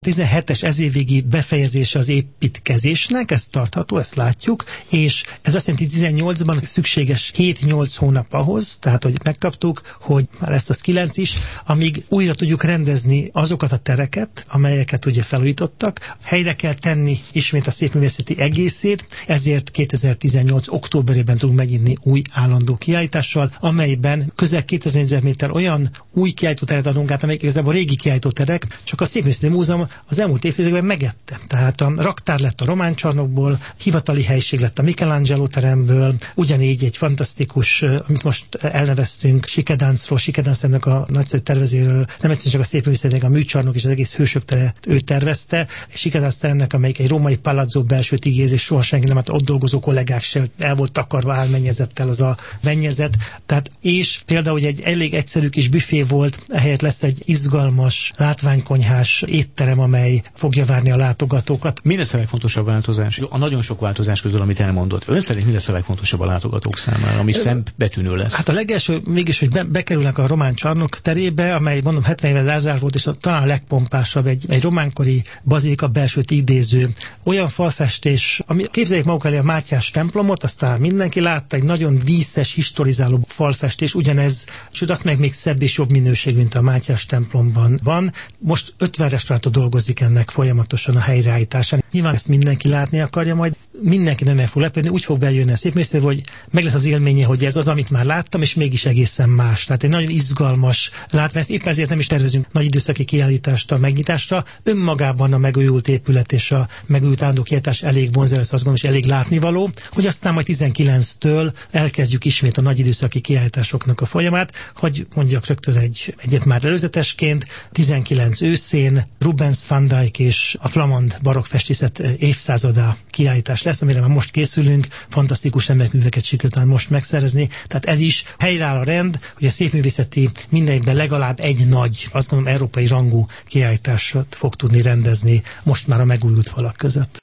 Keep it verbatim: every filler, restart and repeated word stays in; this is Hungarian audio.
kétezer-tizenhetes ezévvégi befejezése az építkezésnek, ez tartható, ezt látjuk, és ez azt jelenti, tizennyolcban szükséges hét-nyolc hónap ahhoz, tehát hogy megkaptuk, hogy már lesz az kilenc is, amíg újra tudjuk rendezni azokat a tereket, amelyeket ugye felújítottak. Helyre kell tenni ismét a Szépművészeti egészét, ezért kétezer-tizennyolc októberében tudunk megnyitni új állandó kiállítással, amelyben közel kétezer négyzetméter olyan új kiállítóteret adunk át, amelyek igazából régi kiállítóterek, csak a Szépművészeti Múzeum az elmúlt évtizedekben megette. Tehát a raktár lett a Román Csarnokból, hivatali helység lett a Michelangelo teremből, ugyanígy egy fantasztikus, amit most elneveztünk, Sikedáncról, Sikedáncnak a nagyszerű tervezőről, nem egyszerűen csak a Szépművészetek, a műcsarnok és az egész hősök tere ő tervezte, és Sikedánc teremnek, amelyik egy római palazzo belsőt igéz, és soha senki nem, hát ott dolgozó kollégák se, el volt takarva álmennyezettel az a mennyezet. Tehát, és például egy elég egyszerű kis büfé volt, ehelyett lesz egy izgalmas, látványkonyhás étterem, amely fogja várni a látogatókat. Mi lesz a legfontosabb változás? A nagyon sok változás közül, amit elmondott. Ön szerint mi lesz a legfontosabb a látogatók számára, ami szembetűnő lesz? Hát a legelső mégis, hogy be, bekerülnek a Román Csarnok terébe, amely mondom hetven éve elzárt volt, és a, talán a legpompásabb, egy, egy románkori bazilika belsőt idéző olyan falfestés, ami képzeljék maguk elé a Mátyás templomot, aztán mindenki látta, egy nagyon díszes, historizáló falfestés, ugyanez, sőt azt meg még szebb és jobb minőség, mint a Mátyás templomban van. Most ötven restaurátor dolgozik ennek folyamatosan a helyreállításán. Nyilván ezt mindenki látni akarja, majd mindenki nem meg fog lepődni, úgy fog bejönni a Szépművészeti, hogy meg lesz az élménye, hogy ez az, amit már láttam, és mégis egészen más. Tehát egy nagyon izgalmas látvány. Éppen ezért nem is tervezünk nagy időszaki kiállítást a megnyitásra. Önmagában a megújult épület és a megújult állandó kiállítás elég vonzó, azt gondolom, és elég látnivaló, hogy aztán majd tizenkilenctől elkezdjük ismét a nagy időszaki kiállításoknak a folyamát, hogy mondjak rögtön egy, egyet már előzetesként, tizenkilenc őszén Rubens, Van Dyck és a flamand barokk festészet évszázada kiállítás lesz, amire már most készülünk, fantasztikus emlékműveket sikerült most megszerezni. Tehát ez is helyreáll a rend, hogy a Szépművészeti minden évben legalább egy nagy, azt gondolom, európai rangú kiállításot fog tudni rendezni most már a megújult falak között.